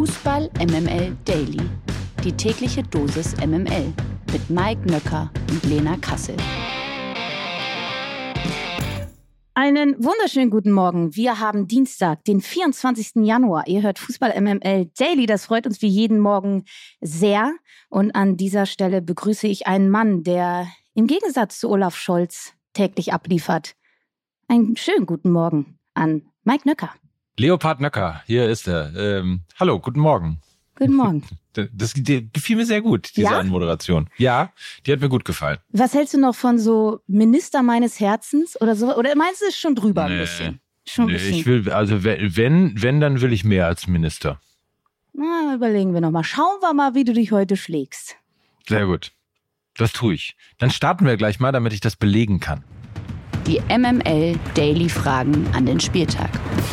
Fußball MML Daily. Die tägliche Dosis MML mit Mike Nöcker und Lena Kassel. Einen wunderschönen guten Morgen. Wir haben Dienstag, den 24. Januar. Ihr hört Fußball MML Daily. Das freut uns wie jeden Morgen sehr. Und an dieser Stelle begrüße ich einen Mann, der im Gegensatz zu Olaf Scholz täglich abliefert. Einen schönen guten Morgen an Mike Nöcker. Leopard Nöcker, hier ist er. Hallo, guten Morgen. Guten Morgen. Das gefiel mir sehr gut, diese Anmoderation. Ja, die hat mir gut gefallen. Was hältst du noch von so Minister meines Herzens oder so? Oder meinst du es schon drüber ein bisschen? Schon ein bisschen. Ich will, also wenn, dann will ich mehr als Minister. Na, überlegen wir nochmal. Schauen wir mal, wie du dich heute schlägst. Sehr gut. Das tue ich. Dann starten wir gleich mal, damit ich das belegen kann. Die MML Daily Fragen an den Spieltag.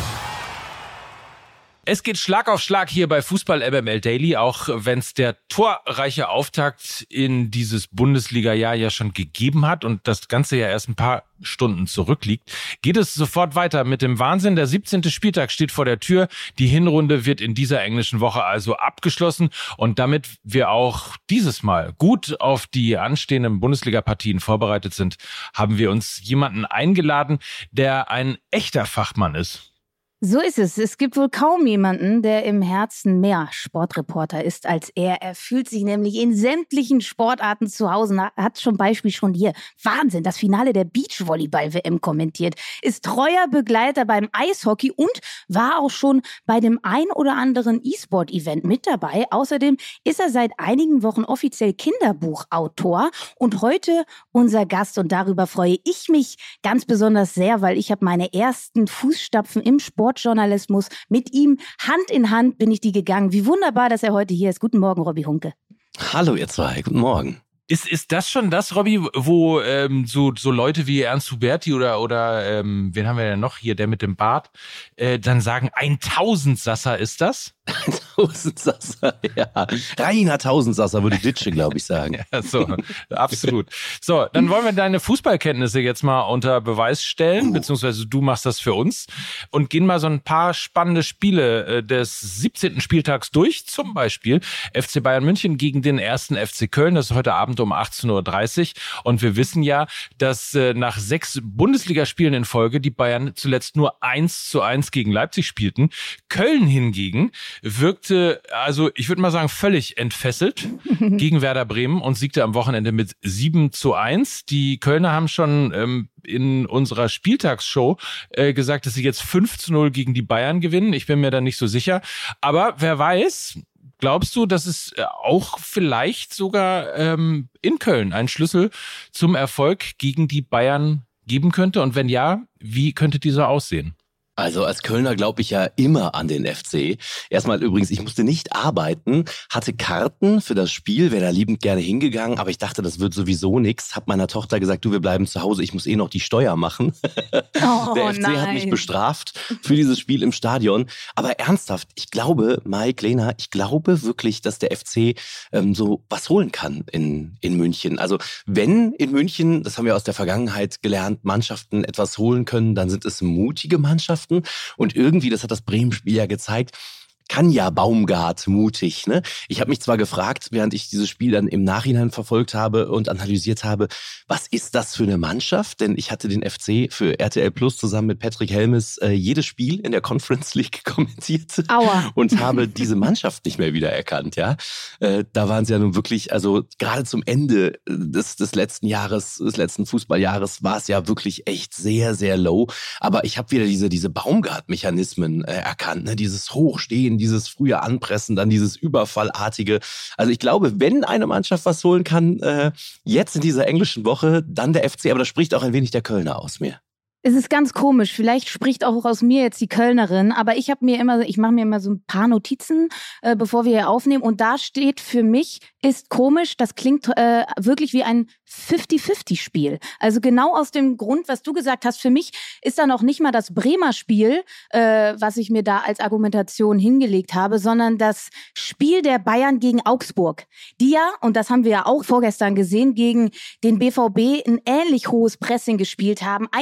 Es geht Schlag auf Schlag hier bei Fußball MML Daily, auch wenn es der torreiche Auftakt in dieses Bundesliga-Jahr ja schon gegeben hat und das Ganze ja erst ein paar Stunden zurückliegt, geht es sofort weiter mit dem Wahnsinn. Der 17. Spieltag steht vor der Tür. Die Hinrunde wird in dieser englischen Woche also abgeschlossen und damit wir auch dieses Mal gut auf die anstehenden Bundesliga-Partien vorbereitet sind, haben wir uns jemanden eingeladen, der ein echter Fachmann ist. So ist es. Es gibt wohl kaum jemanden, der im Herzen mehr Sportreporter ist als er. Er fühlt sich nämlich in sämtlichen Sportarten zu Hause. Hat zum Beispiel schon hier Wahnsinn, das Finale der Beachvolleyball-WM kommentiert, ist treuer Begleiter beim Eishockey und war auch schon bei dem ein oder anderen E-Sport-Event mit dabei. Außerdem ist er seit einigen Wochen offiziell Kinderbuchautor und heute unser Gast. Und darüber freue ich mich ganz besonders sehr, weil ich habe meine ersten Fußstapfen im Sportjournalismus mit ihm Hand in Hand bin ich die gegangen. Wie wunderbar, dass er heute hier ist. Guten Morgen, Robby Hunke. Hallo ihr zwei, guten Morgen. Ist das schon das, Robby, wo so Leute wie Ernst Huberti oder wen haben wir denn noch hier, der mit dem Bart, dann sagen, 1000 Sasser ist das? 1000 Sasser, ja. Reiner 1000 Sasser würde Ditsche, glaube ich, sagen. Ja, so, absolut. So, dann wollen wir deine Fußballkenntnisse jetzt mal unter Beweis stellen, beziehungsweise du machst das für uns und gehen mal so ein paar spannende Spiele des 17. Spieltags durch. Zum Beispiel FC Bayern München gegen den 1. FC Köln. Das ist heute Abend um 18:30 Uhr. Und wir wissen ja, dass nach 6 Bundesligaspielen in Folge die Bayern zuletzt nur 1:1 gegen Leipzig spielten. Köln hingegen wirkte, also ich würde mal sagen, völlig entfesselt gegen Werder Bremen und siegte am Wochenende mit 7:1. Die Kölner haben schon in unserer Spieltagsshow gesagt, dass sie jetzt 5:0 gegen die Bayern gewinnen. Ich bin mir da nicht so sicher. Aber wer weiß, glaubst du, dass es auch vielleicht sogar in Köln einen Schlüssel zum Erfolg gegen die Bayern geben könnte? Und wenn ja, wie könnte dieser aussehen? Also als Kölner glaube ich ja immer an den FC. Erstmal übrigens, ich musste nicht arbeiten, hatte Karten für das Spiel, wäre da liebend gerne hingegangen, aber ich dachte, das wird sowieso nichts. Hab meiner Tochter gesagt, du, wir bleiben zu Hause, ich muss noch die Steuer machen. Oh, der FC hat mich bestraft für dieses Spiel im Stadion. Aber ernsthaft, ich glaube, Mike, Lena, ich glaube wirklich, dass der FC so was holen kann in München. Also wenn in München, das haben wir aus der Vergangenheit gelernt, Mannschaften etwas holen können, dann sind es mutige Mannschaften. Und irgendwie, das hat das Bremen-Spiel ja gezeigt, kann ja Baumgart mutig, ne? Ich habe mich zwar gefragt, während ich dieses Spiel dann im Nachhinein verfolgt habe und analysiert habe, was ist das für eine Mannschaft? Denn ich hatte den FC für RTL Plus zusammen mit Patrick Helmes jedes Spiel in der Conference League kommentiert. Aua. Und habe diese Mannschaft nicht mehr wiedererkannt, ja? Da waren sie ja nun wirklich, also gerade zum Ende des letzten Jahres, des letzten Fußballjahres war es ja wirklich echt sehr, sehr low. Aber ich habe wieder diese Baumgart-Mechanismen erkannt, ne? Dieses Hochstehen, dieses frühe Anpressen, dann dieses Überfallartige. Also ich glaube, wenn eine Mannschaft was holen kann, jetzt in dieser englischen Woche, dann der FC. Aber da spricht auch ein wenig der Kölner aus mir. Es ist ganz komisch. Vielleicht spricht auch aus mir jetzt die Kölnerin, aber ich mache mir immer so ein paar Notizen, bevor wir hier aufnehmen. Und da steht für mich, ist komisch, das klingt wirklich wie ein 50-50-Spiel. Also genau aus dem Grund, was du gesagt hast, für mich ist da noch nicht mal das Bremer Spiel, was ich mir da als Argumentation hingelegt habe, sondern das Spiel der Bayern gegen Augsburg. Die ja, und das haben wir ja auch vorgestern gesehen, gegen den BVB ein ähnlich hohes Pressing gespielt haben. 1 gegen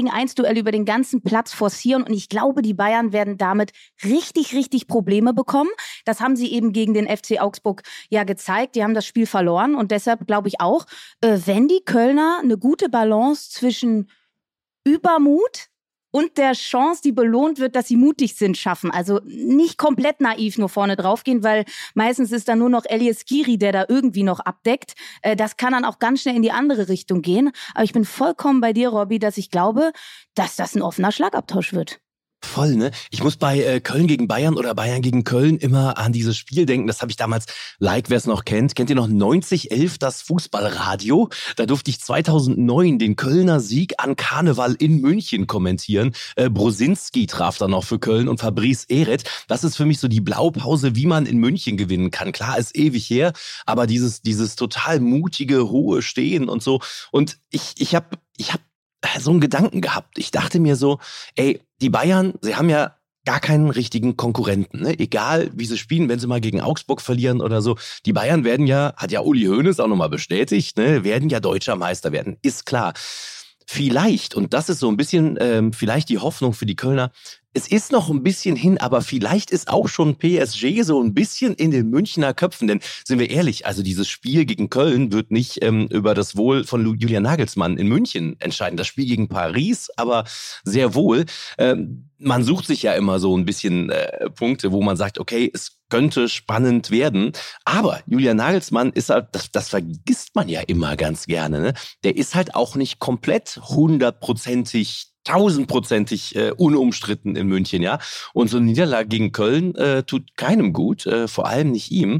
1-gegen-1 Duelle über den ganzen Platz forcieren und ich glaube, die Bayern werden damit richtig, richtig Probleme bekommen. Das haben sie eben gegen den FC Augsburg ja gezeigt. Die haben das Spiel verloren und deshalb glaube ich auch, wenn die Kölner eine gute Balance zwischen Übermut und der Chance, die belohnt wird, dass sie mutig sind, schaffen. Also nicht komplett naiv nur vorne draufgehen, weil meistens ist da nur noch Elias Giri, der da irgendwie noch abdeckt. Das kann dann auch ganz schnell in die andere Richtung gehen. Aber ich bin vollkommen bei dir, Robby, dass ich glaube, dass das ein offener Schlagabtausch wird. Voll, ne? Ich muss bei Köln gegen Bayern oder Bayern gegen Köln immer an dieses Spiel denken. Das habe ich damals, wer es noch kennt. Kennt ihr noch 9011 das Fußballradio? Da durfte ich 2009 den Kölner Sieg an Karneval in München kommentieren. Brosinski traf dann noch für Köln und Fabrice Ehret. Das ist für mich so die Blaupause, wie man in München gewinnen kann. Klar, ist ewig her, aber dieses total mutige, hohe Stehen und so. Und ich hab so einen Gedanken gehabt. Ich dachte mir so, die Bayern, sie haben ja gar keinen richtigen Konkurrenten, ne? Egal, wie sie spielen, wenn sie mal gegen Augsburg verlieren oder so. Die Bayern werden ja, hat ja Uli Hoeneß auch nochmal bestätigt, ne? Werden ja deutscher Meister werden, ist klar. Vielleicht, und das ist so ein bisschen vielleicht die Hoffnung für die Kölner, es ist noch ein bisschen hin, aber vielleicht ist auch schon PSG so ein bisschen in den Münchner Köpfen. Denn sind wir ehrlich, also dieses Spiel gegen Köln wird nicht über das Wohl von Julian Nagelsmann in München entscheiden. Das Spiel gegen Paris aber sehr wohl. Man sucht sich ja immer so ein bisschen Punkte, wo man sagt, okay, es könnte spannend werden. Aber Julian Nagelsmann ist halt, das vergisst man ja immer ganz gerne, ne? Der ist halt auch nicht komplett 1000%ig unumstritten in München, ja. Und so eine Niederlage gegen Köln tut keinem gut, vor allem nicht ihm.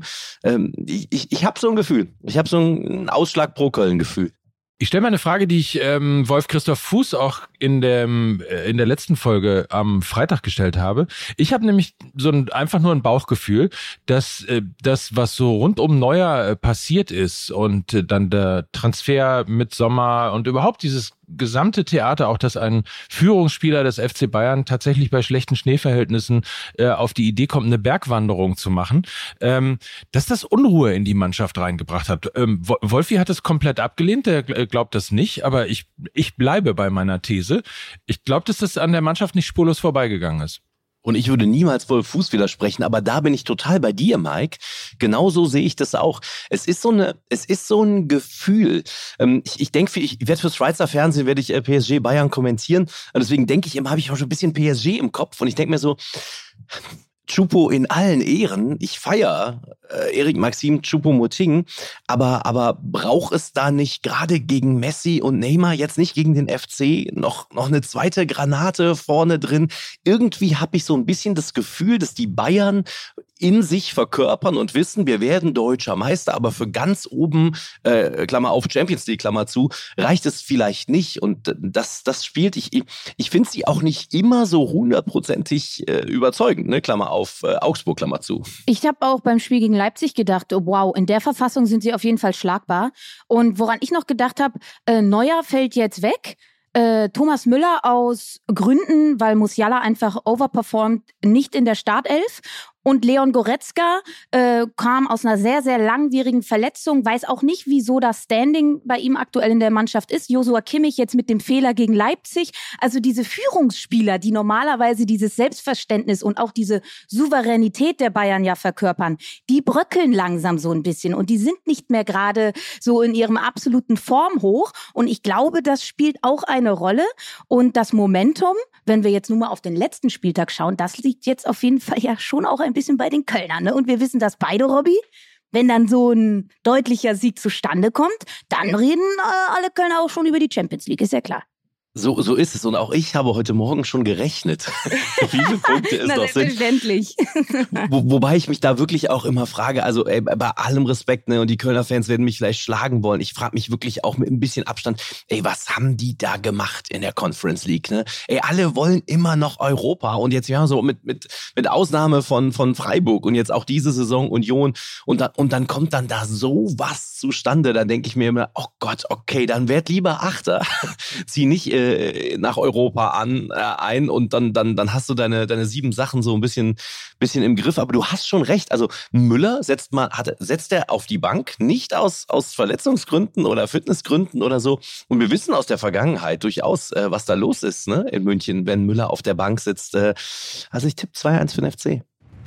Ich habe so ein Gefühl. Ich habe so einen Ausschlag pro Köln-Gefühl. Ich stelle mal eine Frage, die ich Wolf-Christoph Fuß auch in der letzten Folge am Freitag gestellt habe. Ich habe nämlich einfach nur ein Bauchgefühl, dass das, was so rund um Neuer passiert ist und dann der Transfer mit Sommer und überhaupt dieses gesamte Theater, auch dass ein Führungsspieler des FC Bayern tatsächlich bei schlechten Schneeverhältnissen auf die Idee kommt, eine Bergwanderung zu machen, dass das Unruhe in die Mannschaft reingebracht hat. Wolfi hat es komplett abgelehnt, der glaubt das nicht, aber ich bleibe bei meiner These. Ich glaube, dass das an der Mannschaft nicht spurlos vorbeigegangen ist. Und ich würde niemals Wolf Fuß widersprechen, aber da bin ich total bei dir, Mike. Genauso sehe ich das auch. Es ist so ein Gefühl. Ich denke, ich werde fürs Schweizer Fernsehen werde ich PSG Bayern kommentieren. Und deswegen denke ich immer, habe ich auch schon ein bisschen PSG im Kopf. Und ich denke mir so, Choupo in allen Ehren, ich feiere Erik Maxim Choupo-Moting, aber braucht es da nicht gerade gegen Messi und Neymar, jetzt nicht gegen den FC, noch eine zweite Granate vorne drin? Irgendwie habe ich so ein bisschen das Gefühl, dass die Bayern in sich verkörpern und wissen, wir werden deutscher Meister, aber für ganz oben, Klammer auf, Champions League, Klammer zu, reicht es vielleicht nicht. Und das spielt, ich finde sie auch nicht immer so 100%ig überzeugend, ne? Klammer auf, Augsburg, Klammer zu. Ich habe auch beim Spiel gegen Leipzig gedacht, oh, wow, in der Verfassung sind sie auf jeden Fall schlagbar. Und woran ich noch gedacht habe, Neuer fällt jetzt weg. Thomas Müller aus Gründen, weil Musiala einfach overperformt, nicht in der Startelf. Und Leon Goretzka kam aus einer sehr, sehr langwierigen Verletzung, weiß auch nicht, wieso das Standing bei ihm aktuell in der Mannschaft ist. Joshua Kimmich jetzt mit dem Fehler gegen Leipzig. Also diese Führungsspieler, die normalerweise dieses Selbstverständnis und auch diese Souveränität der Bayern ja verkörpern, die bröckeln langsam so ein bisschen und die sind nicht mehr gerade so in ihrem absoluten Formhoch. Und ich glaube, das spielt auch eine Rolle. Und das Momentum, wenn wir jetzt nur mal auf den letzten Spieltag schauen, das liegt jetzt auf jeden Fall ja schon auch ein bisschen bei den Kölnern, ne? Und wir wissen das beide, Robby. Wenn dann so ein deutlicher Sieg zustande kommt, dann reden alle Kölner auch schon über die Champions League, ist ja klar. So ist es. Und auch ich habe heute Morgen schon gerechnet, wie viele Punkte es noch sind. Selbstverständlich. Wobei ich mich da wirklich auch immer frage, also bei allem Respekt, ne, und die Kölner Fans werden mich vielleicht schlagen wollen. Ich frage mich wirklich auch mit ein bisschen Abstand, was haben die da gemacht in der Conference League, ne? Alle wollen immer noch Europa und jetzt ja so mit Ausnahme von Freiburg und jetzt auch diese Saison Union und dann kommt dann da sowas zustande. Dann denke ich mir immer, oh Gott, okay, dann werd lieber Achter. Zieh nicht Reise nach Europa ein und dann hast du deine 7 Sachen so ein bisschen im Griff. Aber du hast schon recht. Also Müller setzt er auf die Bank, nicht aus Verletzungsgründen oder Fitnessgründen oder so. Und wir wissen aus der Vergangenheit durchaus, was da los ist, ne, in München, wenn Müller auf der Bank sitzt. Also ich tippe 2-1 für den FC.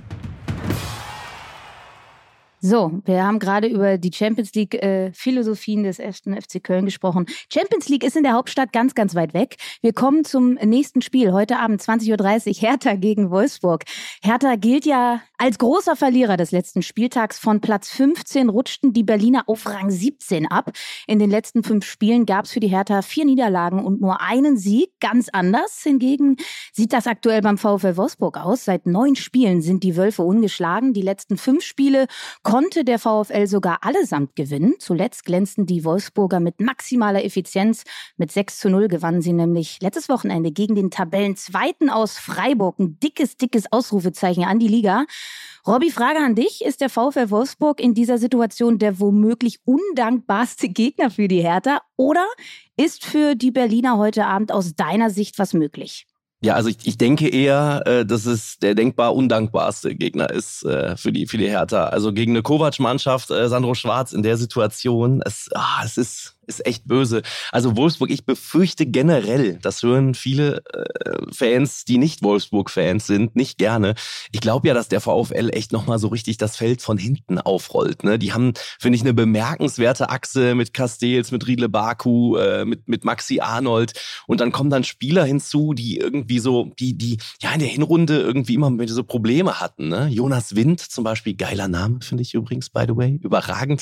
So, wir haben gerade über die Champions League Philosophien des 1. FC Köln gesprochen. Champions League ist in der Hauptstadt ganz, ganz weit weg. Wir kommen zum nächsten Spiel. Heute Abend 20.30 Uhr Hertha gegen Wolfsburg. Hertha gilt ja als großer Verlierer des letzten Spieltags. Von Platz 15 rutschten die Berliner auf Rang 17 ab. In den letzten 5 Spielen gab es für die Hertha 4 Niederlagen und nur einen Sieg. Ganz anders hingegen sieht das aktuell beim VfL Wolfsburg aus. Seit 9 Spielen sind die Wölfe ungeschlagen. Die letzten 5 Spiele konnte der VfL sogar allesamt gewinnen. Zuletzt glänzten die Wolfsburger mit maximaler Effizienz. Mit 6-0 gewannen sie nämlich letztes Wochenende gegen den Tabellenzweiten aus Freiburg. Ein dickes Ausrufezeichen an die Liga. Robby, Frage an dich. Ist der VfL Wolfsburg in dieser Situation der womöglich undankbarste Gegner für die Hertha? Oder ist für die Berliner heute Abend aus deiner Sicht was möglich? Ja, also ich denke eher, dass es der denkbar undankbarste Gegner ist für die Hertha. Also gegen eine Kovac-Mannschaft, Sandro Schwarz in der Situation, es ist echt böse. Also Wolfsburg, ich befürchte generell, das hören viele Fans, die nicht Wolfsburg-Fans sind, nicht gerne. Ich glaube ja, dass der VfL echt nochmal so richtig das Feld von hinten aufrollt. Ne? Die haben, finde ich, eine bemerkenswerte Achse mit Castells, mit Riedle Baku, mit Maxi Arnold. Und dann kommen dann Spieler hinzu, die irgendwie so, die ja in der Hinrunde irgendwie immer mit so Probleme hatten. Ne? Jonas Wind zum Beispiel, geiler Name, finde ich übrigens, by the way, überragend.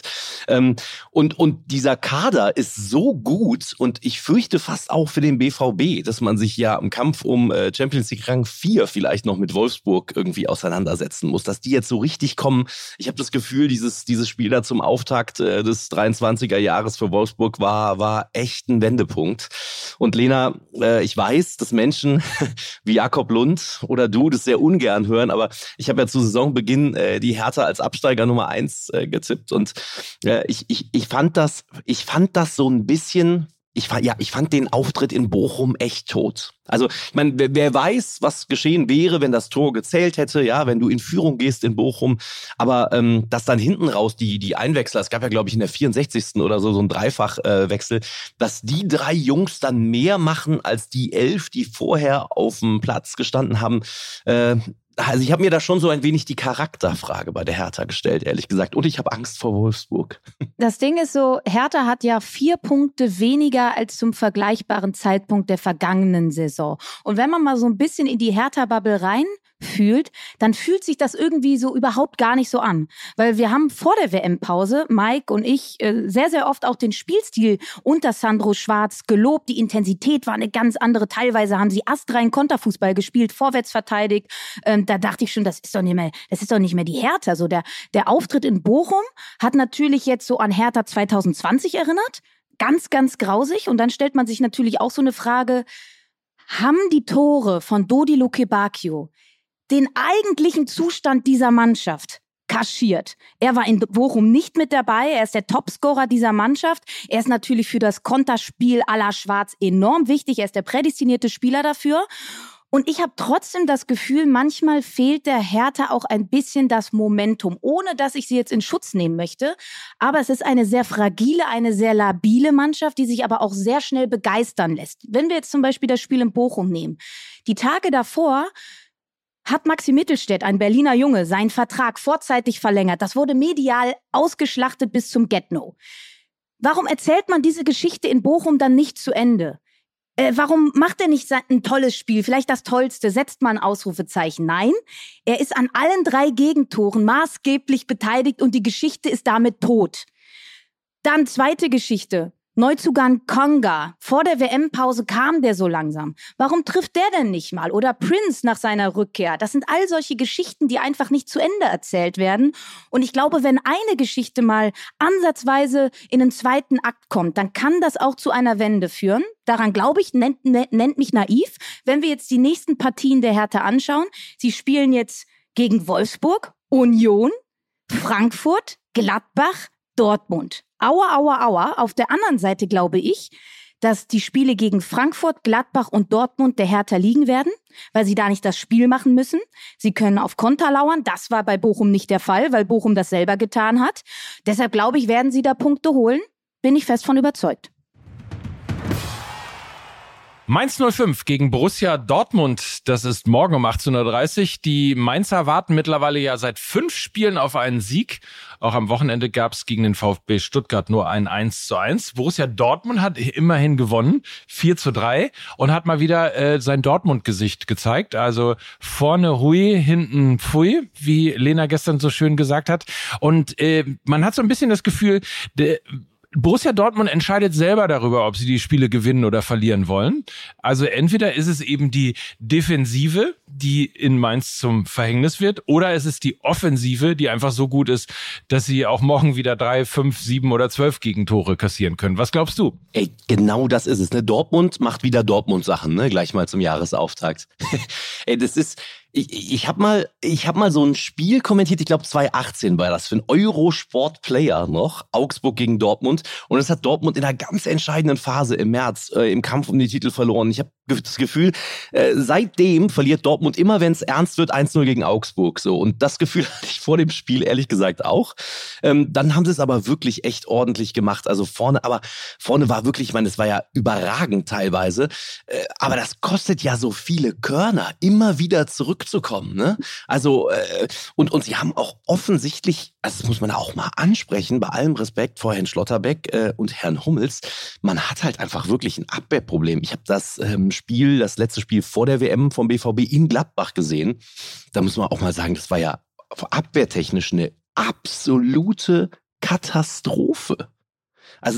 Und dieser Kader ist so gut und ich fürchte fast auch für den BVB, dass man sich ja im Kampf um Champions League Rang 4 vielleicht noch mit Wolfsburg irgendwie auseinandersetzen muss, dass die jetzt so richtig kommen. Ich habe das Gefühl, dieses Spiel da zum Auftakt des 23er Jahres für Wolfsburg war echt ein Wendepunkt. Und Lena, ich weiß, dass Menschen wie Jakob Lund oder du das sehr ungern hören, aber ich habe ja zu Saisonbeginn die Hertha als Absteiger Nummer 1 getippt und ich fand das so ein bisschen, ich fand den Auftritt in Bochum echt tot. Also, ich meine, wer weiß, was geschehen wäre, wenn das Tor gezählt hätte, ja, wenn du in Führung gehst in Bochum, aber dass dann hinten raus die Einwechsler, es gab ja, glaube ich, in der 64. oder so ein Dreifachwechsel, dass die 3 Jungs dann mehr machen als die 11, die vorher auf dem Platz gestanden haben. Also ich habe mir da schon so ein wenig die Charakterfrage bei der Hertha gestellt, ehrlich gesagt. Und ich habe Angst vor Wolfsburg. Das Ding ist so, Hertha hat ja 4 Punkte weniger als zum vergleichbaren Zeitpunkt der vergangenen Saison. Und wenn man mal so ein bisschen in die Hertha-Bubble reinfühlt, dann fühlt sich das irgendwie so überhaupt gar nicht so an. Weil wir haben vor der WM-Pause, Mike und ich, sehr, sehr oft auch den Spielstil unter Sandro Schwarz gelobt. Die Intensität war eine ganz andere. Teilweise haben sie astreinen Konterfußball gespielt, vorwärts verteidigt. Da dachte ich schon, das ist doch nicht mehr die Hertha. So der Auftritt in Bochum hat natürlich jetzt so an Hertha 2020 erinnert. Ganz, ganz grausig. Und dann stellt man sich natürlich auch so eine Frage, haben die Tore von Dodi Lukebakio den eigentlichen Zustand dieser Mannschaft kaschiert? Er war in Bochum nicht mit dabei, er ist der Topscorer dieser Mannschaft, er ist natürlich für das Konterspiel à la Schwarz enorm wichtig, er ist der prädestinierte Spieler dafür. Und ich habe trotzdem das Gefühl, manchmal fehlt der Hertha auch ein bisschen das Momentum, ohne dass ich sie jetzt in Schutz nehmen möchte. Aber es ist eine sehr fragile, eine sehr labile Mannschaft, die sich aber auch sehr schnell begeistern lässt. Wenn wir jetzt zum Beispiel das Spiel in Bochum nehmen. Die Tage davor hat Maxi Mittelstädt, ein Berliner Junge, seinen Vertrag vorzeitig verlängert. Das wurde medial ausgeschlachtet bis zum Get-No. Warum erzählt man diese Geschichte in Bochum dann nicht zu Ende? Warum macht er nicht ein tolles Spiel? Vielleicht das Tollste, setzt man ein Ausrufezeichen. Nein, er ist an allen 3 Gegentoren maßgeblich beteiligt und die Geschichte ist damit tot. Dann zweite Geschichte. Neuzugang Konga. Vor der WM-Pause kam der so langsam. Warum trifft der denn nicht mal? Oder Prince nach seiner Rückkehr. Das sind all solche Geschichten, die einfach nicht zu Ende erzählt werden. Und ich glaube, wenn eine Geschichte mal ansatzweise in den zweiten Akt kommt, dann kann das auch zu einer Wende führen. Daran glaube ich, nennt mich naiv. Wenn wir jetzt die nächsten Partien der Hertha anschauen, sie spielen jetzt gegen Wolfsburg, Union, Frankfurt, Gladbach, Dortmund. Aua, aua, aua. Auf der anderen Seite glaube ich, dass die Spiele gegen Frankfurt, Gladbach und Dortmund der Hertha liegen werden, weil sie da nicht das Spiel machen müssen. Sie können auf Konter lauern. Das war bei Bochum nicht der Fall, weil Bochum das selber getan hat. Deshalb glaube ich, werden sie da Punkte holen. Bin ich fest von überzeugt. Mainz 05 gegen Borussia Dortmund, das ist morgen um 18:30 Uhr. Die Mainzer warten mittlerweile ja seit 5 Spielen auf einen Sieg. Auch am Wochenende gab es gegen den VfB Stuttgart nur ein 1:1. Borussia Dortmund hat immerhin gewonnen, 4:3 und hat mal wieder sein Dortmund-Gesicht gezeigt. Also vorne Hui, hinten Pfui, wie Lena gestern so schön gesagt hat. Und man hat so ein bisschen das Gefühl, Borussia Dortmund entscheidet selber darüber, ob sie die Spiele gewinnen oder verlieren wollen. Also entweder ist es eben die Defensive, die in Mainz zum Verhängnis wird, oder es ist die Offensive, die einfach so gut ist, dass sie auch morgen wieder 3, 5, 7 oder 12 Gegentore kassieren können. Was glaubst du? Ey, genau das ist es. Ne? Dortmund macht wieder Dortmund-Sachen, ne? Gleich mal zum Jahresauftakt. Ey, das ist... Ich hab mal so ein Spiel kommentiert, ich glaube 2018 war das, für einen Eurosport-Player noch, Augsburg gegen Dortmund. Und es hat Dortmund in einer ganz entscheidenden Phase im März im Kampf um die Titel verloren. Ich habe das Gefühl, seitdem verliert Dortmund immer, wenn es ernst wird, 1-0 gegen Augsburg. So. Und das Gefühl hatte ich vor dem Spiel ehrlich gesagt auch. Dann haben sie es aber wirklich echt ordentlich gemacht. Also vorne war wirklich, ich meine, es war ja überragend teilweise. Aber das kostet ja so viele Körner, immer wieder zurückzukommen. Ne? Also, und sie haben auch offensichtlich, also das muss man auch mal ansprechen, bei allem Respekt vor Herrn Schlotterbeck und Herrn Hummels, man hat halt einfach wirklich ein Abwehrproblem. Ich habe das letzte Spiel vor der WM vom BVB in Gladbach gesehen. Da muss man auch mal sagen, das war ja abwehrtechnisch eine absolute Katastrophe. Also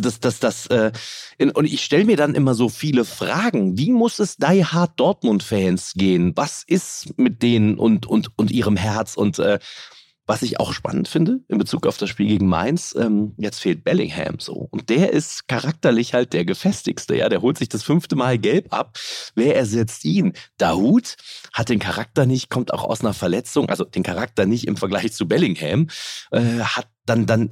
und ich stelle mir dann immer so viele Fragen. Wie muss es Die Hard Dortmund-Fans gehen? Was ist mit denen und ihrem Herz? Und was ich auch spannend finde in Bezug auf das Spiel gegen Mainz, jetzt fehlt Bellingham so. Und der ist charakterlich halt der gefestigste. Ja, der holt sich das 5. Mal gelb ab. Wer ersetzt ihn? Dahoud hat den Charakter nicht, kommt auch aus einer Verletzung, also den Charakter nicht im Vergleich zu Bellingham. Hat dann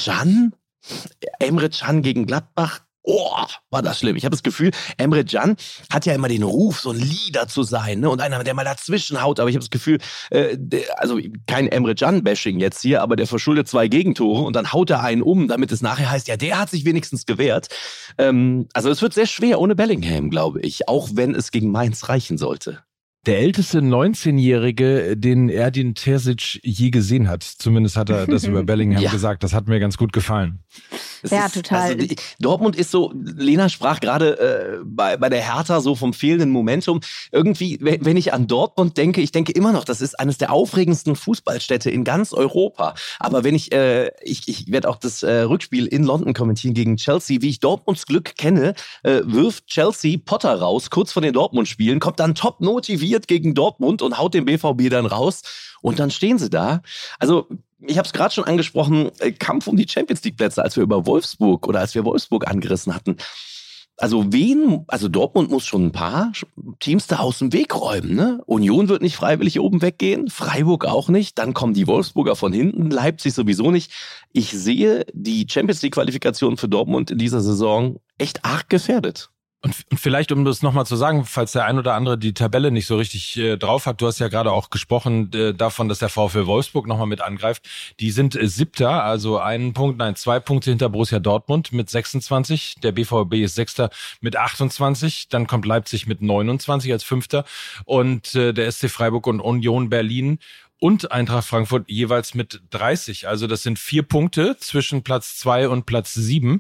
Emre Can gegen Gladbach. Oh, war das schlimm. Ich habe das Gefühl, Emre Can hat ja immer den Ruf, so ein Leader zu sein, ne? Und einer, der mal dazwischen haut. Aber ich habe das Gefühl, also kein Emre Can-Bashing jetzt hier, aber der verschuldet 2 Gegentore und dann haut er einen um, damit es nachher heißt, ja, der hat sich wenigstens gewehrt. Also es wird sehr schwer ohne Bellingham, glaube ich, auch wenn es gegen Mainz reichen sollte. Der älteste 19-Jährige, den Erdin Terzic je gesehen hat. Zumindest hat er das über Bellingham gesagt. Das hat mir ganz gut gefallen. Total. Also Dortmund ist so, Lena sprach gerade bei der Hertha so vom fehlenden Momentum. Irgendwie, wenn ich an Dortmund denke, ich denke immer noch, das ist eines der aufregendsten Fußballstädte in ganz Europa. Aber wenn ich werde auch das Rückspiel in London kommentieren gegen Chelsea, wie ich Dortmunds Glück kenne, wirft Chelsea Potter raus, kurz vor den Dortmund-Spielen, kommt dann top motiviert gegen Dortmund und haut den BVB dann raus und dann stehen sie da. Also ich habe es gerade schon angesprochen, Kampf um die Champions-League-Plätze, als wir Wolfsburg angerissen hatten. Also Dortmund muss schon ein paar Teams da aus dem Weg räumen. Ne? Union wird nicht freiwillig oben weggehen, Freiburg auch nicht, dann kommen die Wolfsburger von hinten, Leipzig sowieso nicht. Ich sehe die Champions-League-Qualifikation für Dortmund in dieser Saison echt arg gefährdet. Und vielleicht, um das nochmal zu sagen, falls der ein oder andere die Tabelle nicht so richtig drauf hat, du hast ja gerade auch gesprochen davon, dass der VfL Wolfsburg nochmal mit angreift. Die sind 7., also 2 Punkte hinter Borussia Dortmund mit 26. Der BVB ist 6. mit 28. Dann kommt Leipzig mit 29 als 5. Und der SC Freiburg und Union Berlin und Eintracht Frankfurt jeweils mit 30. Also das sind 4 Punkte zwischen Platz 2 und Platz 7.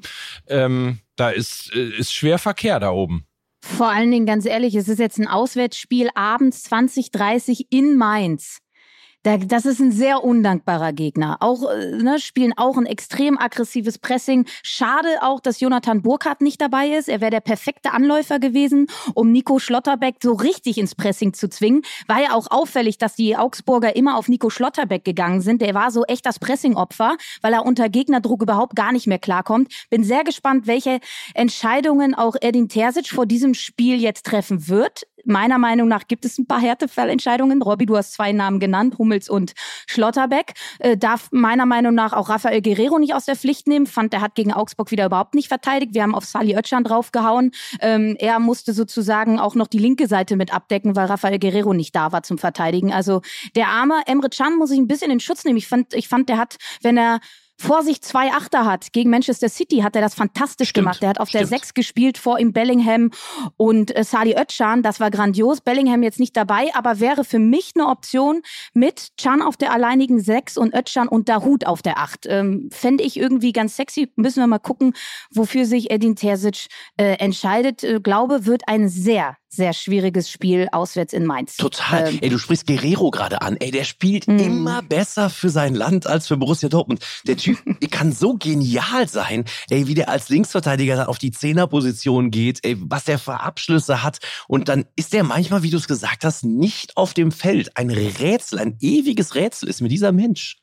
Da ist schwer Verkehr da oben. Vor allen Dingen, ganz ehrlich, es ist jetzt ein Auswärtsspiel abends 20:30 in Mainz. Das ist ein sehr undankbarer Gegner. Auch spielen auch ein extrem aggressives Pressing. Schade auch, dass Jonathan Burkhardt nicht dabei ist. Er wäre der perfekte Anläufer gewesen, um Nico Schlotterbeck so richtig ins Pressing zu zwingen. War ja auch auffällig, dass die Augsburger immer auf Nico Schlotterbeck gegangen sind. Der war so echt das Pressingopfer, weil er unter Gegnerdruck überhaupt gar nicht mehr klarkommt. Bin sehr gespannt, welche Entscheidungen auch Erdin Terzic vor diesem Spiel jetzt treffen wird. Meiner Meinung nach gibt es ein paar Härtefallentscheidungen. Robby, du hast 2 Namen genannt, Hummels und Schlotterbeck. Darf meiner Meinung nach auch Rafael Guerreiro nicht aus der Pflicht nehmen. Fand, der hat gegen Augsburg wieder überhaupt nicht verteidigt. Wir haben auf Salih Özcan draufgehauen. Er musste sozusagen auch noch die linke Seite mit abdecken, weil Rafael Guerreiro nicht da war zum Verteidigen. Also der arme Emre Can muss ich ein bisschen in Schutz nehmen. Ich fand, der hat, wenn er vor sich 2 Achter hat. Gegen Manchester City hat er das fantastisch gemacht. Er hat auf der 6 gespielt, vor ihm Bellingham und Salih Özcan. Das war grandios. Bellingham jetzt nicht dabei, aber wäre für mich eine Option mit Can auf der alleinigen 6 und Özcan und Dahoud auf der 8. Fände ich irgendwie ganz sexy. Müssen wir mal gucken, wofür sich Edin Terzic entscheidet. Glaube, wird ein sehr, sehr schwieriges Spiel auswärts in Mainz. Total. Du sprichst Guerreiro gerade an. Der spielt immer besser für sein Land als für Borussia Dortmund. Der Typ kann so genial sein, wie der als Linksverteidiger dann auf die 10er-Position geht, was der für Abschlüsse hat. Und dann ist der manchmal, wie du es gesagt hast, nicht auf dem Feld. Ein Rätsel, ein ewiges Rätsel ist mir dieser Mensch.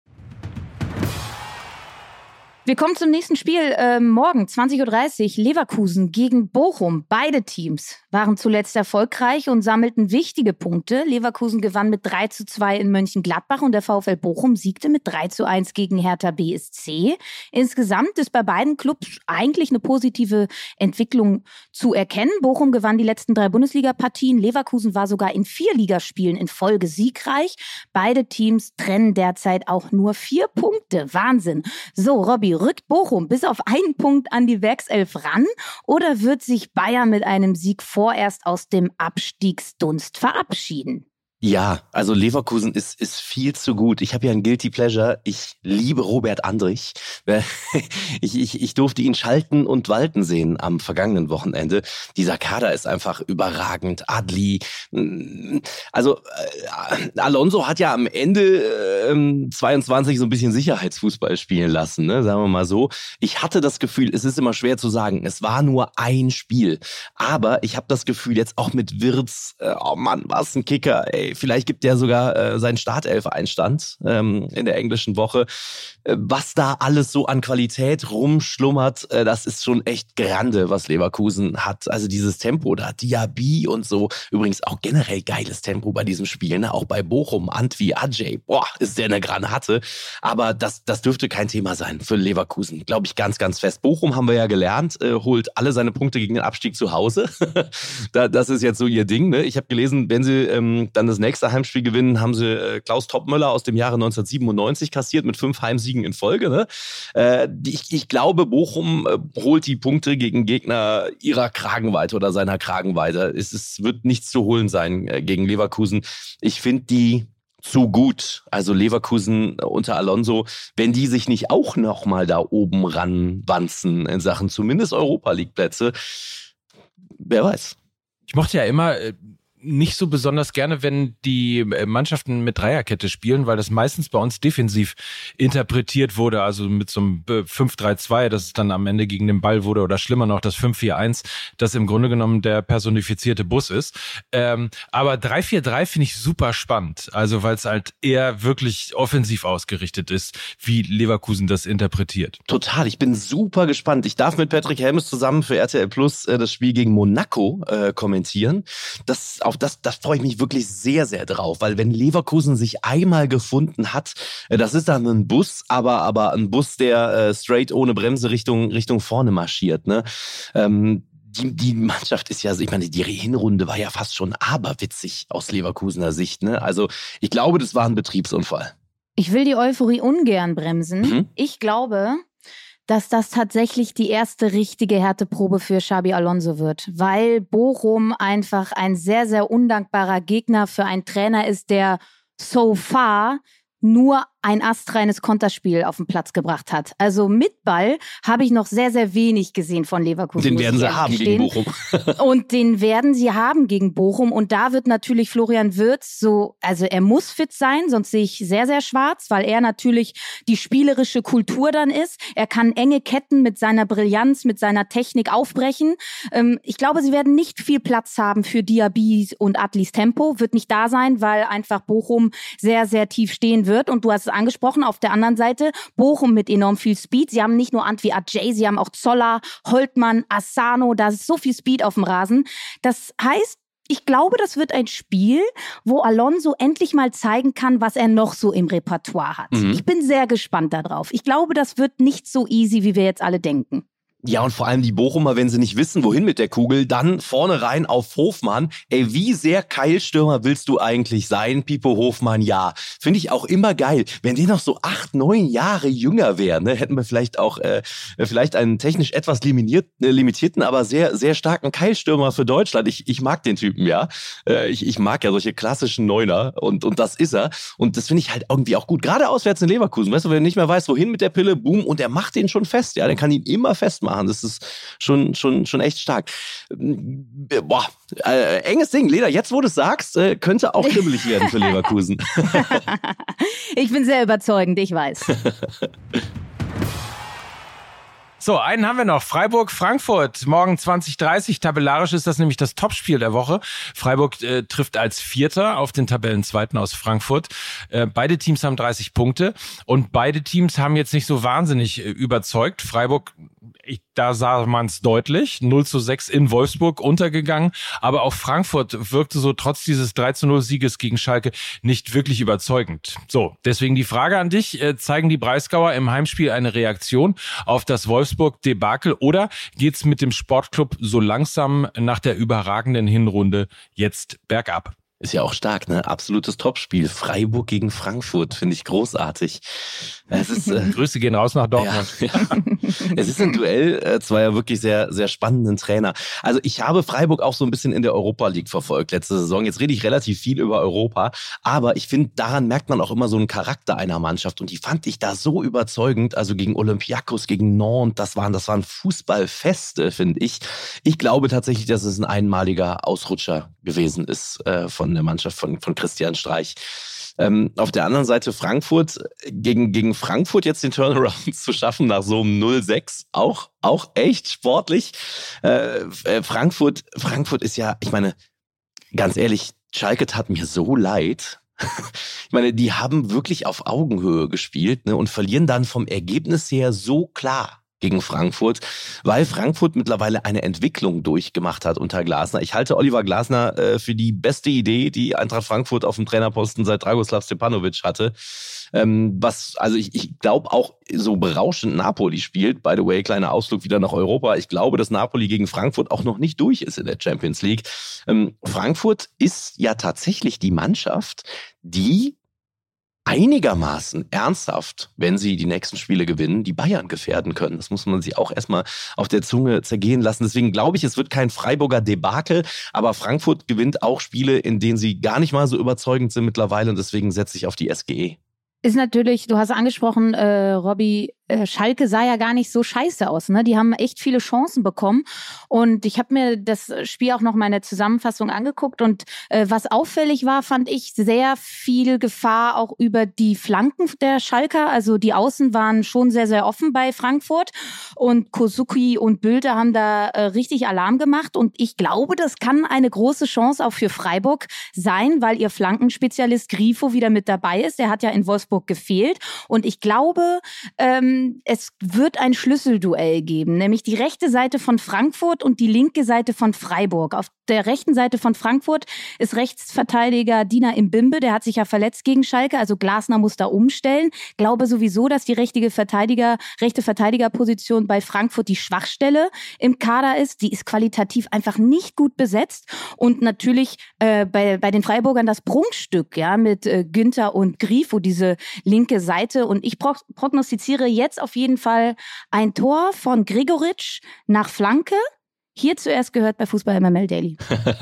Wir kommen zum nächsten Spiel. Morgen, 20.30 Uhr, Leverkusen gegen Bochum. Beide Teams waren zuletzt erfolgreich und sammelten wichtige Punkte. Leverkusen gewann mit 3:2 in Mönchengladbach und der VfL Bochum siegte mit 3:1 gegen Hertha BSC. Insgesamt ist bei beiden Clubs eigentlich eine positive Entwicklung zu erkennen. Bochum gewann die letzten 3 Bundesliga-Partien. Leverkusen war sogar in 4 Ligaspielen in Folge siegreich. Beide Teams trennen derzeit auch nur 4 Punkte. Wahnsinn. So, Robby, rückt Bochum bis auf 1 Punkt an die Werkself ran oder wird sich Bayern mit einem Sieg vorerst aus dem Abstiegsdunst verabschieden? Ja, also Leverkusen ist viel zu gut. Ich habe ja ein Guilty Pleasure. Ich liebe Robert Andrich. Ich durfte ihn schalten und walten sehen am vergangenen Wochenende. Dieser Kader ist einfach überragend. Adli. Also Alonso hat ja am Ende 22 so ein bisschen Sicherheitsfußball spielen lassen, ne? Sagen wir mal so. Ich hatte das Gefühl, es ist immer schwer zu sagen, es war nur ein Spiel. Aber ich habe das Gefühl, jetzt auch mit Wirtz, oh Mann, was ein Kicker, ey. Vielleicht gibt der sogar seinen Startelf-Einstand in der englischen Woche. Was da alles so an Qualität rumschlummert, das ist schon echt grande, was Leverkusen hat. Also dieses Tempo da, Diaby und so. Übrigens auch generell geiles Tempo bei diesem Spiel, ne? Auch bei Bochum, Antwi, Ajay. Boah, ist der eine Granate. Aber das dürfte kein Thema sein für Leverkusen. Glaube ich ganz, ganz fest. Bochum, haben wir ja gelernt, holt alle seine Punkte gegen den Abstieg zu Hause. Das ist jetzt so ihr Ding, ne? Ich habe gelesen, wenn sie dann das nächste Heimspiel gewinnen, haben sie Klaus Toppmöller aus dem Jahre 1997 kassiert mit 5 Heimsiegen in Folge. Ne? Ich glaube, Bochum holt die Punkte gegen Gegner ihrer Kragenweite oder seiner Kragenweite. Es wird nichts zu holen sein gegen Leverkusen. Ich finde die zu gut. Also Leverkusen unter Alonso, wenn die sich nicht auch noch mal da oben ranwanzen in Sachen zumindest Europa-League-Plätze, wer weiß. Ich mochte ja immer nicht so besonders gerne, wenn die Mannschaften mit Dreierkette spielen, weil das meistens bei uns defensiv interpretiert wurde, also mit so einem 5-3-2, dass es dann am Ende gegen den Ball wurde oder schlimmer noch das 5-4-1, das im Grunde genommen der personifizierte Bus ist. Aber 3-4-3 finde ich super spannend, also weil es halt eher wirklich offensiv ausgerichtet ist, wie Leverkusen das interpretiert. Total, ich bin super gespannt. Ich darf mit Patrick Helmes zusammen für RTL Plus das Spiel gegen Monaco kommentieren. Das freue ich mich wirklich sehr, sehr drauf, weil wenn Leverkusen sich einmal gefunden hat, das ist dann ein Bus, aber ein Bus, der straight ohne Bremse Richtung vorne marschiert, ne? Die Mannschaft ist ja, ich meine, die Hinrunde war ja fast schon aberwitzig aus Leverkusener Sicht, ne? Also ich glaube, das war ein Betriebsunfall. Ich will die Euphorie ungern bremsen. Ich glaube, dass das tatsächlich die erste richtige Härteprobe für Xabi Alonso wird, weil Bochum einfach ein sehr, sehr undankbarer Gegner für einen Trainer ist, der so far nur ein astreines Konterspiel auf den Platz gebracht hat. Also mit Ball habe ich noch sehr, sehr wenig gesehen von Leverkusen. Den werden sie haben gegen Bochum. Und den werden sie haben gegen Bochum. Und da wird natürlich Florian Wirtz also er muss fit sein, sonst sehe ich sehr, sehr schwarz, weil er natürlich die spielerische Kultur dann ist. Er kann enge Ketten mit seiner Brillanz, mit seiner Technik aufbrechen. Ich glaube, sie werden nicht viel Platz haben für Diaby und Adlis Tempo. Wird nicht da sein, weil einfach Bochum sehr, sehr tief stehen wird. Und du hast es angesprochen, auf der anderen Seite Bochum mit enorm viel Speed. Sie haben nicht nur Antwi Ajay, sie haben auch Zoller, Holtmann, Asano, da ist so viel Speed auf dem Rasen. Das heißt, Ich glaube, das wird ein Spiel, wo Alonso endlich mal zeigen kann, was er noch so im Repertoire hat. Ich bin sehr gespannt darauf. Ich glaube, das wird nicht so easy, wie wir jetzt alle denken. Ja, und vor allem die Bochumer, wenn sie nicht wissen, wohin mit der Kugel, dann vorne rein auf Hofmann. Ey, wie sehr Keilstürmer willst du eigentlich sein, Pipo Hofmann? Ja, finde ich auch immer geil. Wenn die noch so 8, 9 Jahre jünger wären, ne, hätten wir vielleicht auch vielleicht einen technisch etwas limitierten, aber sehr, sehr starken Keilstürmer für Deutschland. Ich mag den Typen, ja. Ich mag ja solche klassischen Neuner und das ist er. Und das finde ich halt irgendwie auch gut. Gerade auswärts in Leverkusen, weißt du, wenn du nicht mehr weißt, wohin mit der Pille, boom, und der macht den schon fest, ja. Der kann ihn immer festmachen. Das ist schon echt stark. Boah, enges Ding. Lena, jetzt wo du es sagst, könnte auch kribbelig werden für Leverkusen. Ich bin sehr überzeugend, ich weiß. So, einen haben wir noch. Freiburg-Frankfurt, morgen 20:30. Tabellarisch ist das nämlich das Topspiel der Woche. Freiburg trifft als Vierter auf den Tabellenzweiten aus Frankfurt. Beide Teams haben 30 Punkte und beide Teams haben jetzt nicht so wahnsinnig überzeugt. Freiburg, da sah man es deutlich, 0:6 in Wolfsburg untergegangen, aber auch Frankfurt wirkte so trotz dieses 3:0 Sieges gegen Schalke nicht wirklich überzeugend. So, deswegen die Frage an dich, zeigen die Breisgauer im Heimspiel eine Reaktion auf das Wolfsburg-Debakel oder geht's mit dem Sportclub so langsam nach der überragenden Hinrunde jetzt bergab? Ist ja auch stark, ne? Absolutes Topspiel. Freiburg gegen Frankfurt, finde ich großartig. Es ist, Grüße gehen raus nach Dortmund. Ja. Es ist ein Duell zweier wirklich sehr, sehr spannenden Trainer. Also ich habe Freiburg auch so ein bisschen in der Europa League verfolgt letzte Saison. Jetzt rede ich relativ viel über Europa, aber ich finde, daran merkt man auch immer so einen Charakter einer Mannschaft und die fand ich da so überzeugend. Also gegen Olympiakos, gegen Nantes, das waren Fußballfeste, finde ich. Ich glaube tatsächlich, dass es ein einmaliger Ausrutscher gewesen ist von der Mannschaft von Christian Streich. Auf der anderen Seite Frankfurt, gegen Frankfurt jetzt den Turnaround zu schaffen nach so einem 0:6, auch echt sportlich. Frankfurt ist ja, ich meine, ganz ehrlich, Schalke tat mir so leid. Ich meine, die haben wirklich auf Augenhöhe gespielt, ne, und verlieren dann vom Ergebnis her so klar gegen Frankfurt, weil Frankfurt mittlerweile eine Entwicklung durchgemacht hat unter Glasner. Ich halte Oliver Glasner für die beste Idee, die Eintracht Frankfurt auf dem Trainerposten seit Dragoslav Stepanovic hatte. Ich glaube auch, so berauschend Napoli spielt, by the way, kleiner Ausflug wieder nach Europa. Ich glaube, dass Napoli gegen Frankfurt auch noch nicht durch ist in der Champions League. Frankfurt ist ja tatsächlich die Mannschaft, die einigermaßen ernsthaft, wenn sie die nächsten Spiele gewinnen, die Bayern gefährden können. Das muss man sich auch erstmal auf der Zunge zergehen lassen. Deswegen glaube ich, es wird kein Freiburger Debakel, aber Frankfurt gewinnt auch Spiele, in denen sie gar nicht mal so überzeugend sind mittlerweile und deswegen setze ich auf die SGE. Ist natürlich, du hast angesprochen, Robby, Schalke sah ja gar nicht so scheiße aus, ne? Die haben echt viele Chancen bekommen und ich habe mir das Spiel auch noch mal in der Zusammenfassung angeguckt und was auffällig war, fand ich sehr viel Gefahr auch über die Flanken der Schalker, also die Außen waren schon sehr, sehr offen bei Frankfurt und Kosuki und Bülter haben da richtig Alarm gemacht und ich glaube, das kann eine große Chance auch für Freiburg sein, weil ihr Flankenspezialist Grifo wieder mit dabei ist, der hat ja in Wolfsburg gefehlt und ich glaube, es wird ein Schlüsselduell geben, nämlich die rechte Seite von Frankfurt und die linke Seite von Freiburg. Auf der rechten Seite von Frankfurt ist Rechtsverteidiger Dina Imbimbe, der hat sich ja verletzt gegen Schalke, also Glasner muss da umstellen. Glaube sowieso, dass die rechte Verteidigerposition bei Frankfurt die Schwachstelle im Kader ist. Die ist qualitativ einfach nicht gut besetzt und natürlich bei den Freiburgern das Prunkstück, ja, mit Günther und Grifo, diese linke Seite und ich prognostiziere jetzt auf jeden Fall ein Tor von Gregoritsch nach Flanke. Hier zuerst gehört bei Fußball MML Daily.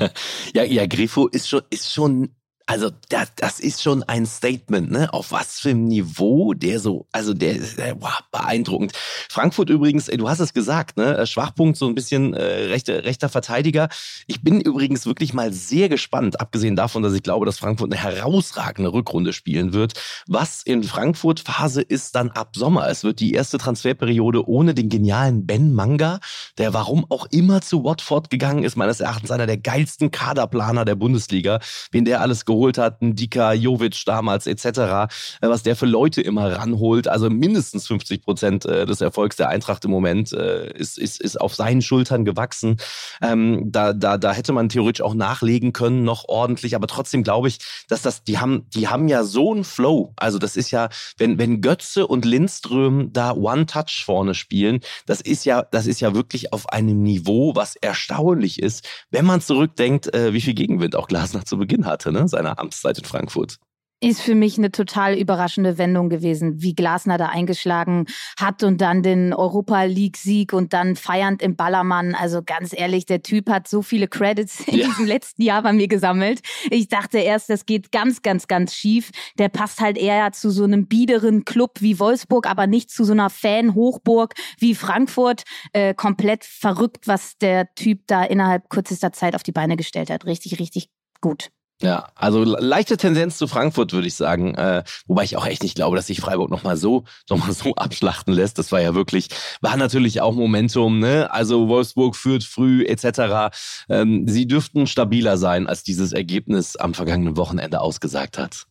Ja, Grifo ist schon, also das ist schon ein Statement, ne? Auf was für einem Niveau der so, also der wow, beeindruckend. Frankfurt übrigens, du hast es gesagt, ne? Schwachpunkt so ein bisschen rechter Verteidiger. Ich bin übrigens wirklich mal sehr gespannt, abgesehen davon, dass ich glaube, dass Frankfurt eine herausragende Rückrunde spielen wird. Was in Frankfurt Phase ist dann ab Sommer. Es wird die erste Transferperiode ohne den genialen Ben Manga, der warum auch immer zu Watford gegangen ist, meines Erachtens einer der geilsten Kaderplaner der Bundesliga, wen der alles geholt hat, ein Dika, Jovic damals etc., was der für Leute immer ranholt, also mindestens 50% des Erfolgs der Eintracht im Moment ist auf seinen Schultern gewachsen. Da hätte man theoretisch auch nachlegen können, noch ordentlich, aber trotzdem glaube ich, dass die haben ja so einen Flow. Also das ist ja, wenn Götze und Lindström da One-Touch vorne spielen, das ist ja wirklich auf einem Niveau, was erstaunlich ist, wenn man zurückdenkt, wie viel Gegenwind auch Glasner zu Beginn hatte, ne, seiner Amtszeit in Frankfurt. Ist für mich eine total überraschende Wendung gewesen, wie Glasner da eingeschlagen hat und dann den Europa-League-Sieg und dann feiernd im Ballermann. Also ganz ehrlich, der Typ hat so viele Credits in diesem letzten Jahr bei mir gesammelt. Ich dachte erst, das geht ganz, ganz, ganz schief. Der passt halt eher zu so einem biederen Club wie Wolfsburg, aber nicht zu so einer Fan-Hochburg wie Frankfurt. Komplett verrückt, was der Typ da innerhalb kürzester Zeit auf die Beine gestellt hat. Richtig, richtig gut. Ja, also leichte Tendenz zu Frankfurt, würde ich sagen. Wobei ich auch echt nicht glaube, dass sich Freiburg noch mal so abschlachten lässt. Das war natürlich auch Momentum, ne? Also Wolfsburg führt früh etc. Sie dürften stabiler sein, als dieses Ergebnis am vergangenen Wochenende ausgesagt hat.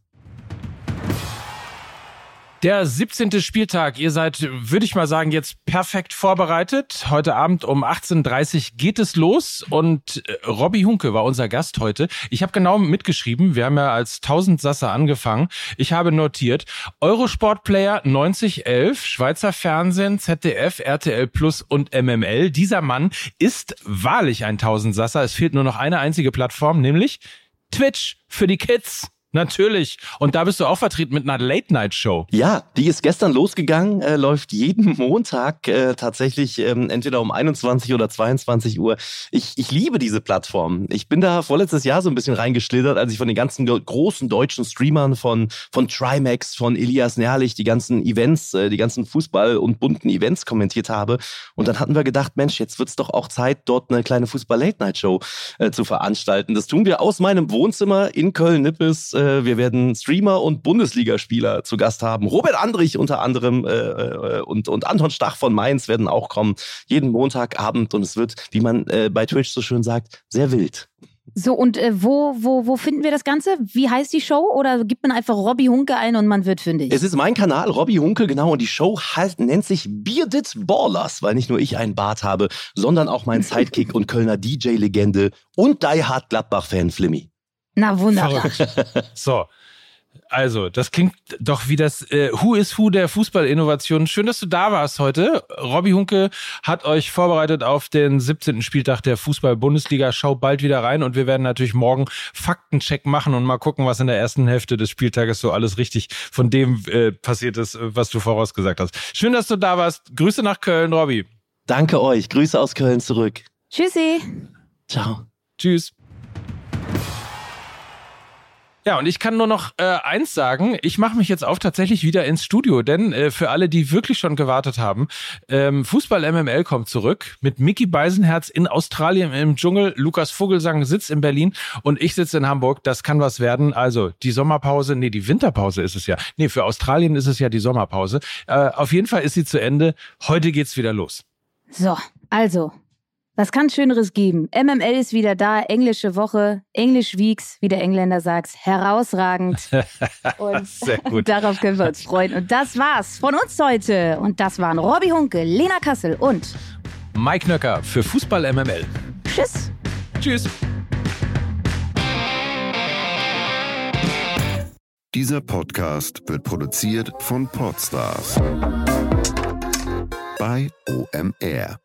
Der 17. Spieltag. Ihr seid, würde ich mal sagen, jetzt perfekt vorbereitet. Heute Abend um 18:30 Uhr geht es los und Robby Hunke war unser Gast heute. Ich habe genau mitgeschrieben, wir haben ja als Tausendsasser angefangen. Ich habe notiert, Eurosport-Player 9011, Schweizer Fernsehen, ZDF, RTL Plus und MML. Dieser Mann ist wahrlich ein Tausendsasser. Es fehlt nur noch eine einzige Plattform, nämlich Twitch für die Kids. Natürlich. Und da bist du auch vertreten mit einer Late-Night-Show. Ja, die ist gestern losgegangen, läuft jeden Montag tatsächlich entweder um 21 oder 22 Uhr. Ich liebe diese Plattform. Ich bin da vorletztes Jahr so ein bisschen reingeschlittert, als ich von den ganzen großen deutschen Streamern von Trimax, von Elias Nährlich, die ganzen Events, die ganzen Fußball- und bunten Events kommentiert habe. Und dann hatten wir gedacht, Mensch, jetzt wird's doch auch Zeit, dort eine kleine Fußball-Late-Night-Show zu veranstalten. Das tun wir aus meinem Wohnzimmer in Köln-Nippes. Wir werden Streamer und Bundesligaspieler zu Gast haben. Robert Andrich unter anderem und Anton Stach von Mainz werden auch kommen. Jeden Montagabend und es wird, wie man bei Twitch so schön sagt, sehr wild. So, und wo finden wir das Ganze? Wie heißt die Show? Oder gibt man einfach Robby Hunke ein und man wird fündig? Es ist mein Kanal, Robby Hunke, genau. Und die Show nennt sich Bearded Ballers, weil nicht nur ich einen Bart habe, sondern auch mein Sidekick und Kölner DJ-Legende und Die Hard Gladbach-Fan Flimmy. Na, wunderbar. So, also, das klingt doch wie das Who is Who der Fußballinnovation. Schön, dass du da warst heute. Robby Hunke hat euch vorbereitet auf den 17. Spieltag der Fußball-Bundesliga. Schau bald wieder rein und wir werden natürlich morgen Faktencheck machen und mal gucken, was in der ersten Hälfte des Spieltages so alles richtig von dem passiert ist, was du vorausgesagt hast. Schön, dass du da warst. Grüße nach Köln, Robby. Danke euch. Grüße aus Köln zurück. Tschüssi. Ciao. Tschüss. Ja, und ich kann nur noch eins sagen, ich mache mich jetzt auf tatsächlich wieder ins Studio, denn für alle, die wirklich schon gewartet haben, Fußball MML kommt zurück mit Micky Beisenherz in Australien im Dschungel, Lukas Vogelsang sitzt in Berlin und ich sitze in Hamburg, das kann was werden, also die Sommerpause, die Winterpause ist es ja, für Australien ist es ja die Sommerpause, auf jeden Fall ist sie zu Ende, heute geht's wieder los. So, also... Was kann Schöneres geben? MML ist wieder da, englische Woche, English Weeks, wie der Engländer sagt, herausragend. Und sehr gut. Darauf können wir uns freuen. Und das war's von uns heute. Und das waren Robby Hunke, Lena Kassel und Mike Nöcker für Fußball MML. Tschüss. Tschüss. Dieser Podcast wird produziert von Podstars bei OMR.